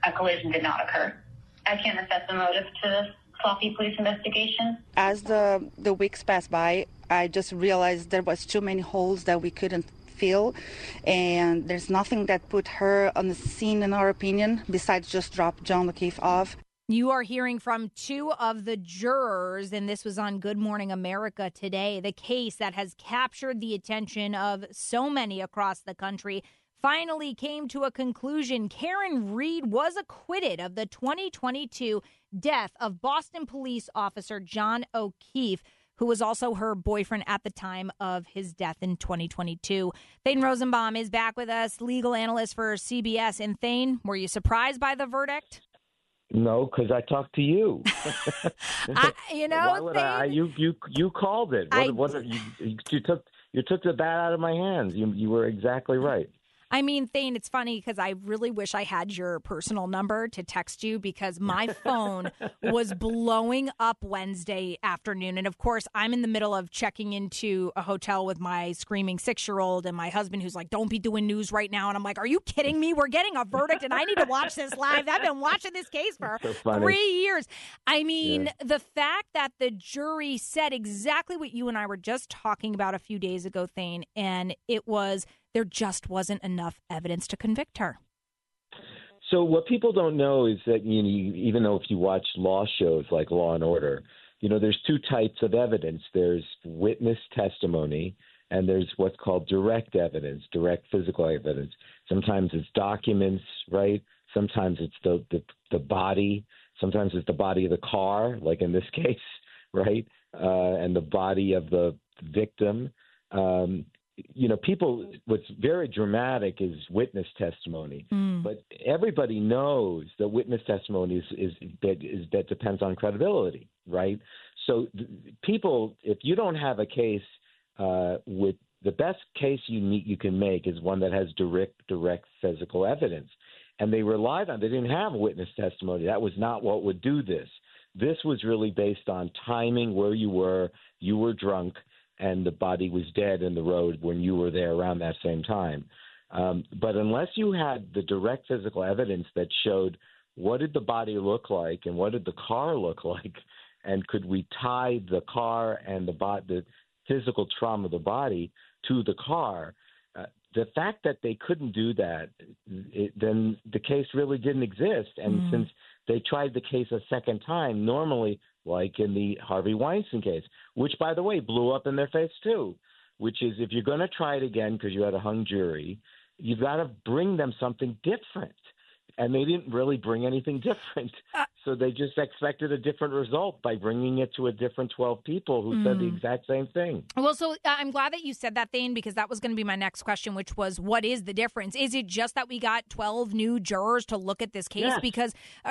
a collision did not occur. I can't assess the motive to this sloppy police investigation. As the weeks passed by, I just realized there was too many holes that we couldn't fill, and there's nothing that put her on the scene, in our opinion, besides just drop John O'Keefe off. You are hearing from two of the jurors, and this was on Good Morning America today. The case that has captured the attention of so many across the country finally came to a conclusion. Karen Read was acquitted of the 2022 death of Boston police officer John O'Keefe, who was also her boyfriend at the time of his death in 2022. Thane Rosenbaum is back with us, legal analyst for CBS. And Thane, were you surprised by the verdict? No, because I talked to you. Why would Thane, you called it. You took the bat out of my hands. You were exactly right. I mean, Thane, it's funny because I really wish I had your personal number to text you because my phone was blowing up Wednesday afternoon. And of course, I'm in the middle of checking into a hotel with my screaming 6-year-old and my husband who's like, don't be doing news right now. And I'm like, are you kidding me? We're getting a verdict and I need to watch this live. I've been watching this case for 3 years. I mean, the fact that the jury said exactly what you and I were just talking about a few days ago, Thane, and it was there just wasn't enough evidence to convict her. So what people don't know is that even though if you watch law shows like Law and Order, there's two types of evidence. There's witness testimony and there's what's called direct evidence, direct physical evidence. Sometimes it's documents, right? Sometimes it's the body. Sometimes it's the body of the car, like in this case, right? And the body of the victim. What's very dramatic is witness testimony, but everybody knows that witness testimony that depends on credibility, right? So people, if you don't have a case with the best case you can make is one that has direct physical evidence, and they didn't have witness testimony. That was not what would do this. This was really based on timing, where you were drunk, and the body was dead in the road when you were there around that same time. But unless you had the direct physical evidence that showed what did the body look like and what did the car look like, and could we tie the car and the physical trauma of the body to the car, the fact that they couldn't do that, then the case really didn't exist. And since they tried the case a second time, normally, like in the Harvey Weinstein case, which, by the way, blew up in their face too, which is if you're going to try it again because you had a hung jury, you've got to bring them something different. And they didn't really bring anything different. So they just expected a different result by bringing it to a different 12 people who said the exact same thing. Well, so I'm glad that you said that, Thane, because that was going to be my next question, which was, what is the difference? Is it just that we got 12 new jurors to look at this case? Yes. Because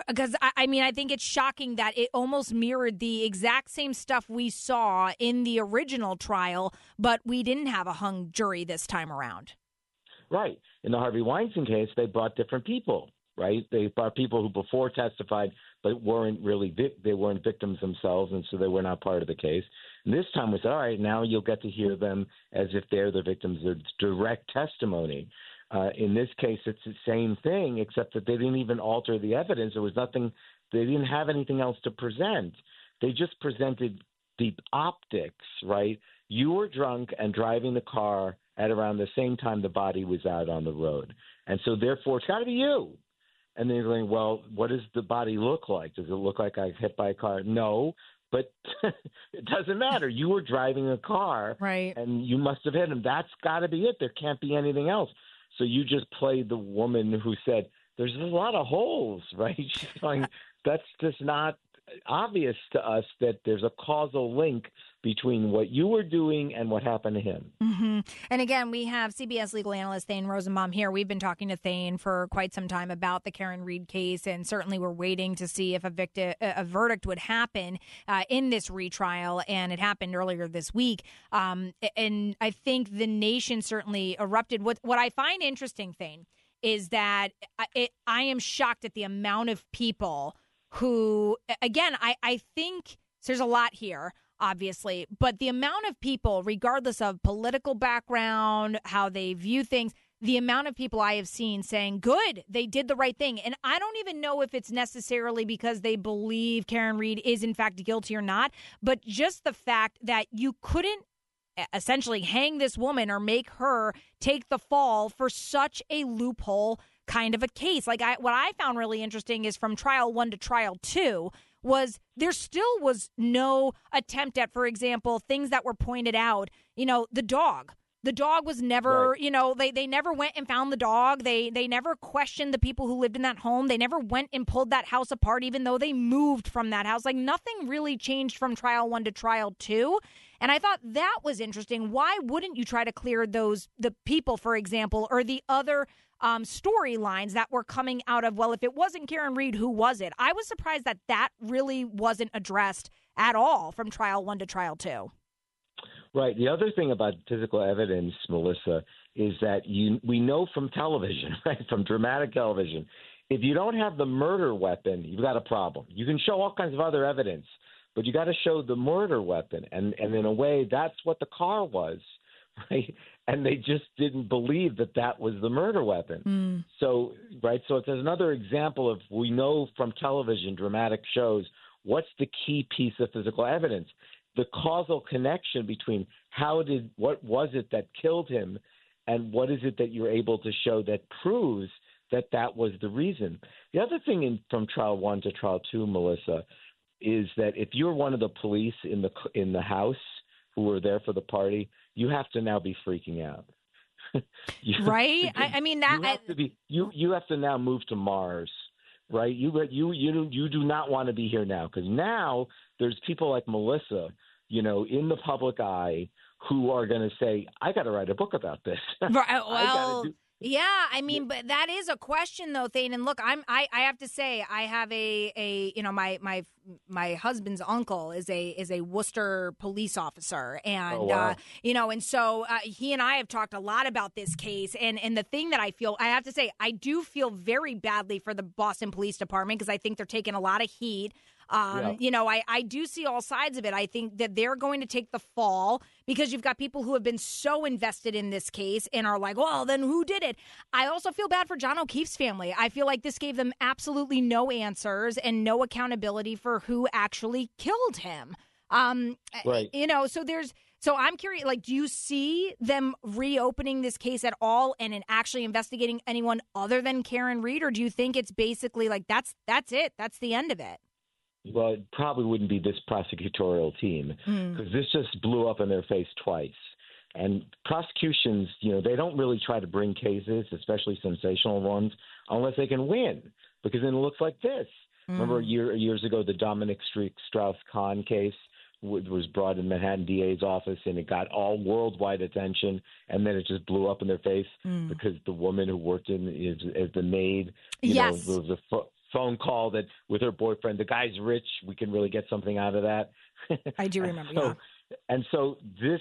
I think it's shocking that it almost mirrored the exact same stuff we saw in the original trial, but we didn't have a hung jury this time around. Right. In the Harvey Weinstein case, they brought different people. Right, they brought people who before testified, but weren't victims themselves, and so they were not part of the case. And this time we said, all right, now you'll get to hear them as if they're the victims. It's direct testimony. In this case, it's the same thing, except that they didn't even alter the evidence. There was nothing. They didn't have anything else to present. They just presented the optics. Right, you were drunk and driving the car at around the same time the body was out on the road, and so therefore it's got to be you. And they're going, well, what does the body look like? Does it look like I was hit by a car? No, but it doesn't matter. You were driving a car, right, and you must have hit him. That's got to be it. There can't be anything else. So you just played the woman who said, there's a lot of holes, right? She's going, that's just not obvious to us that there's a causal link between what you were doing and what happened to him. Mm-hmm. And again, we have CBS legal analyst Thane Rosenbaum here. We've been talking to Thane for quite some time about the Karen Read case, and certainly we're waiting to see if a verdict would happen in this retrial, and it happened earlier this week. And I think the nation certainly erupted. What I find interesting, Thane, is that I am shocked at the amount of people who, again, I think there's a lot here, obviously, but the amount of people, regardless of political background, how they view things, the amount of people I have seen saying, good, they did the right thing. And I don't even know if it's necessarily because they believe Karen Read is in fact guilty or not, but just the fact that you couldn't essentially hang this woman or make her take the fall for such a loophole kind of a case. Like what I found really interesting is from trial 1 to trial 2 was there still was no attempt at, for example, things that were pointed out, the dog. The dog was never, right. They never went and found the dog. They never questioned the people who lived in that home. They never went and pulled that house apart, even though they moved from that house. Like nothing really changed from trial 1 to trial 2. And I thought that was interesting. Why wouldn't you try to clear the people, for example, or the other storylines that were coming out of, well, if it wasn't Karen Read, who was it? I was surprised that really wasn't addressed at all from trial 1 to trial 2. Right. The other thing about physical evidence, Melissa, is that we know from television, right, from dramatic television, if you don't have the murder weapon, you've got a problem. You can show all kinds of other evidence, but you got to show the murder weapon. And in a way, that's what the car was, right? And they just didn't believe that was the murder weapon. So, right, so it's another example of, we know from television, dramatic shows, what's the key piece of physical evidence? The causal connection between what was it that killed him and what is it that you're able to show that proves that was the reason. The other thing from trial 1 to trial 2, Melissa, is that if you're one of the police in the house who were there for the party, you have to now be freaking out. Right? I mean, that you have to now move to Mars. Right, you do not want to be here now, because now there's people like Melissa, in the public eye, who are going to say, "I got to write a book about this." Right. Well, yeah. I mean, but that is a question, though, Thane. And look, I have to say, I have my husband's uncle is a Worcester police officer, and oh, wow. And so he and I have talked a lot about this case, and the thing that I have to say, I do feel very badly for the Boston Police Department, because I think they're taking a lot of heat. I do see all sides of it. I think that they're going to take the fall because you've got people who have been so invested in this case and are like, well, then who did it? I also feel bad for John O'Keefe's family. I feel like this gave them absolutely no answers and no accountability for who actually killed him. Right. So I'm curious, like, do you see them reopening this case at all and in actually investigating anyone other than Karen Read? Or do you think it's basically like, that's it? That's the end of it? Well, it probably wouldn't be this prosecutorial team, because this just blew up in their face twice. And prosecutions, they don't really try to bring cases, especially sensational ones, unless they can win, because then it looks like this. Remember years ago, the Dominic Strauss-Kahn case was brought in Manhattan DA's office, and it got all worldwide attention, and then it just blew up in their face because the woman who worked as the maid, yes. There was a phone call that with her boyfriend, the guy's rich, we can really get something out of that. I do remember, And so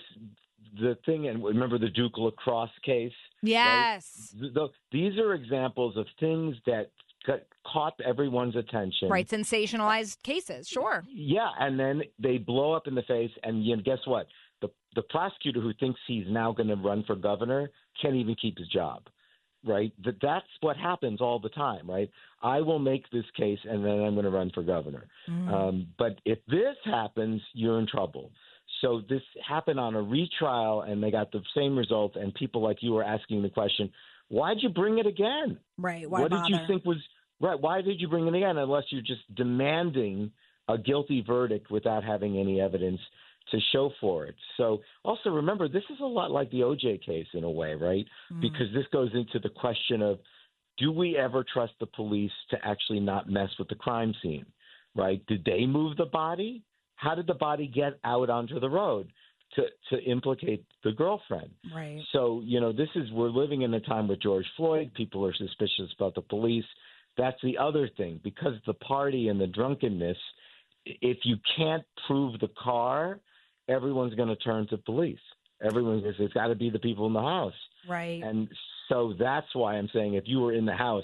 the thing, and remember the Duke lacrosse case? Yes. Right? These are examples of things that caught everyone's attention. Right, sensationalized cases, sure. Yeah, and then they blow up in the face, and guess what? The prosecutor who thinks he's now going to run for governor can't even keep his job, right? That's what happens all the time, right? I will make this case, and then I'm going to run for governor. But if this happens, you're in trouble. So this happened on a retrial, and they got the same result, and people like you were asking the question, why'd you bring it again? Right. Why what bother? Did you think was right? Why did you bring it again unless you're just demanding a guilty verdict without having any evidence to show for it? So also remember, this is a lot like the OJ case in a way, right? Because this goes into the question of, do we ever trust the police to actually not mess with the crime scene, right? Did they move the body? How did the body get out onto the road to implicate the girlfriend? Right. So, we're living in a time with George Floyd. People are suspicious about the police. That's the other thing. Because the party and the drunkenness, if you can't prove the car, everyone's going to turn to police. It's got to be the people in the house. Right. And so that's why I'm saying if you were in the house,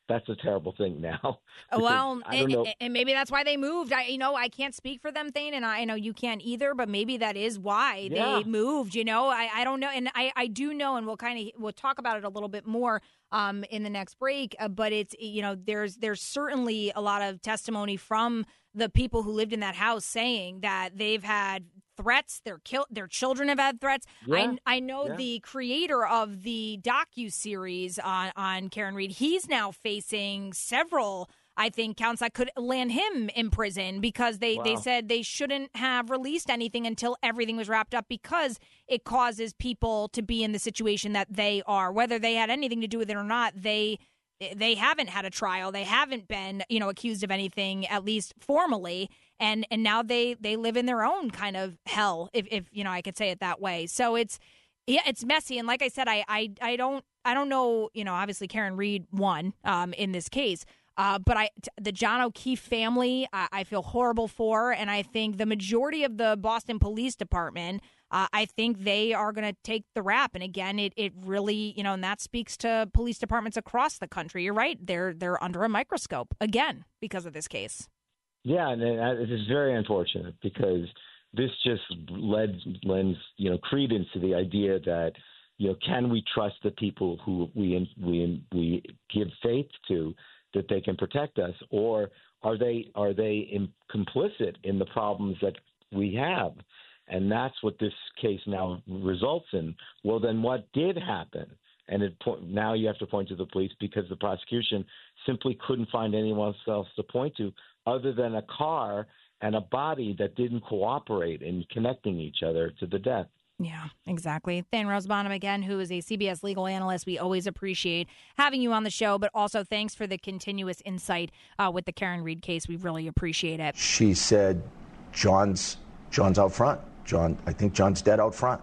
that's a terrible thing now. Well, I don't know. And maybe that's why they moved. I can't speak for them, Thane, and I know you can't either, but maybe that is why they moved. I don't know. And I do know, and we'll talk about it a little bit more in the next break. But it's, there's certainly a lot of testimony from the people who lived in that house saying that they've had threats. Their children have had threats. Yeah. I know the creator of the docuseries on Karen Read. He's now facing several, I think, counts that could land him in prison because they said they shouldn't have released anything until everything was wrapped up because it causes people to be in the situation that they are. Whether they had anything to do with it or not, they haven't had a trial. They haven't been, accused of anything, at least formally. And now they live in their own kind of hell, if I could say it that way. So it's messy. And like I said, I don't know, obviously Karen Read won in this case. But the John O'Keefe family, I feel horrible for. And I think the majority of the Boston Police Department, I think they are going to take the rap. And again, it really, and that speaks to police departments across the country. You're right. They're under a microscope again because of this case. Yeah, and it is very unfortunate because this just lends credence to the idea that, can we trust the people who we give faith to that they can protect us, or are they complicit in the problems that we have? And that's what this case now results in. Well, then what did happen? And now you have to point to the police because the prosecution simply couldn't find anyone else to point to other than a car and a body that didn't cooperate in connecting each other to the death. Yeah, exactly. Thane Rosebonham, again, who is a CBS legal analyst. We always appreciate having you on the show, but also thanks for the continuous insight with the Karen Read case. We really appreciate it. She said, John's out front. I think John's dead out front.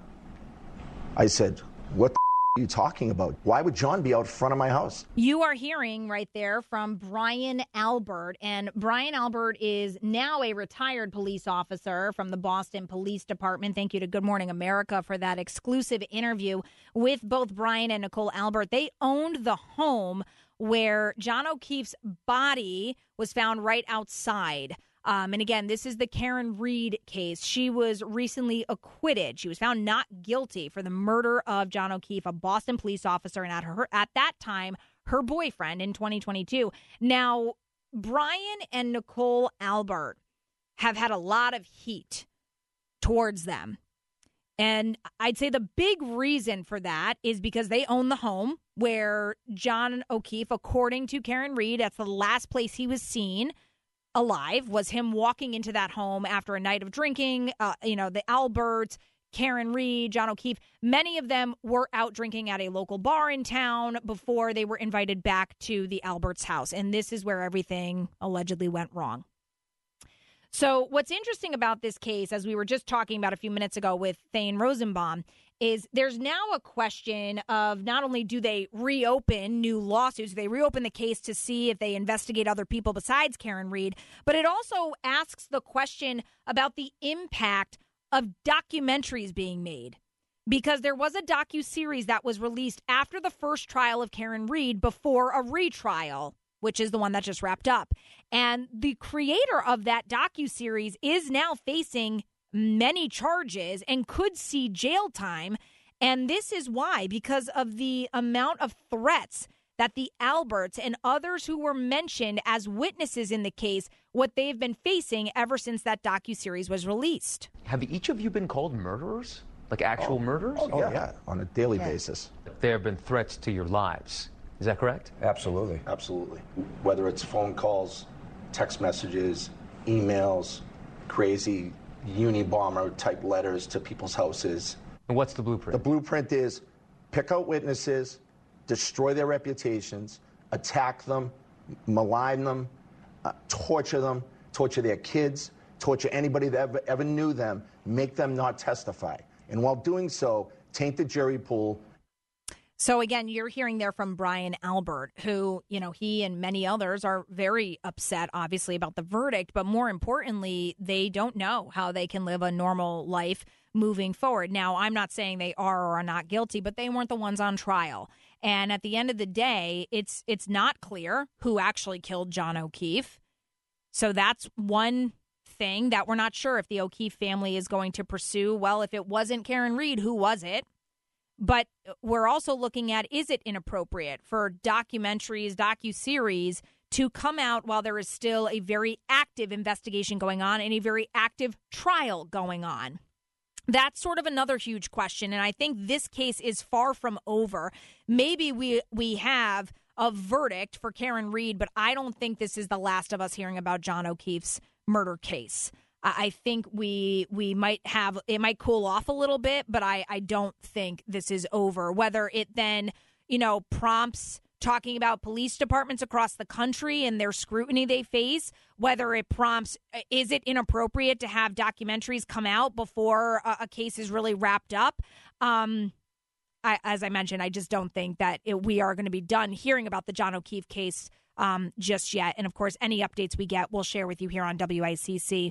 I said, what the are you talking about? Why would John be out front of my house? You are hearing right there from Brian Albert. And Brian Albert is now a retired police officer from the Boston Police Department. Thank you to Good Morning America for that exclusive interview with both Brian and Nicole Albert. They owned the home where John O'Keefe's body was found right outside. And again, this is the Karen Read case. She was recently acquitted. She was found not guilty for the murder of John O'Keefe, a Boston police officer, and at that time, her boyfriend in 2022. Now, Brian and Nicole Albert have had a lot of heat towards them. And I'd say the big reason for that is because they own the home where John O'Keefe, according to Karen Read, that's the last place he was seen alive, was him walking into that home after a night of drinking. The Alberts, Karen Read, John O'Keefe, many of them were out drinking at a local bar in town before they were invited back to the Alberts' house. And this is where everything allegedly went wrong. So what's interesting about this case, as we were just talking about a few minutes ago with Thane Rosenbaum, is there's now a question of not only do they reopen new lawsuits, they reopen the case to see if they investigate other people besides Karen Read, but it also asks the question about the impact of documentaries being made. Because there was a docuseries that was released after the first trial of Karen Read before a retrial, which is the one that just wrapped up. And the creator of that docuseries is now facing many charges and could see jail time. And this is why, because of the amount of threats that the Alberts and others who were mentioned as witnesses in the case, what they've been facing ever since that docuseries was released. Have each of you been called murderers? Like actual murderers? Oh, yeah, on a daily basis. There have been threats to your lives. Is that correct? Absolutely. Absolutely. Whether it's phone calls, text messages, emails, crazy Unabomber type letters to people's houses. And what's the blueprint? The blueprint is pick out witnesses, destroy their reputations, attack them, malign them, torture their kids, torture anybody that ever knew them, make them not testify. And while doing so, taint the jury pool. So again, you're hearing there from Brian Albert, who, he and many others are very upset, obviously, about the verdict. But more importantly, they don't know how they can live a normal life moving forward. Now, I'm not saying they are or are not guilty, but they weren't the ones on trial. And at the end of the day, it's not clear who actually killed John O'Keefe. So that's one thing that we're not sure if the O'Keefe family is going to pursue. Well, if it wasn't Karen Read, who was it? But we're also looking at, is it inappropriate for documentaries, docuseries to come out while there is still a very active investigation going on and a very active trial going on? That's sort of another huge question. And I think this case is far from over. Maybe we have a verdict for Karen Read, but I don't think this is the last of us hearing about John O'Keefe's murder case. I think we might have, it might cool off a little bit, but I don't think this is over. Whether it then, prompts talking about police departments across the country and their scrutiny they face, whether it prompts, is it inappropriate to have documentaries come out before a case is really wrapped up? As I mentioned, I just don't think that we are going to be done hearing about the John O'Keefe case just yet. And of course, any updates we get, we'll share with you here on WICC.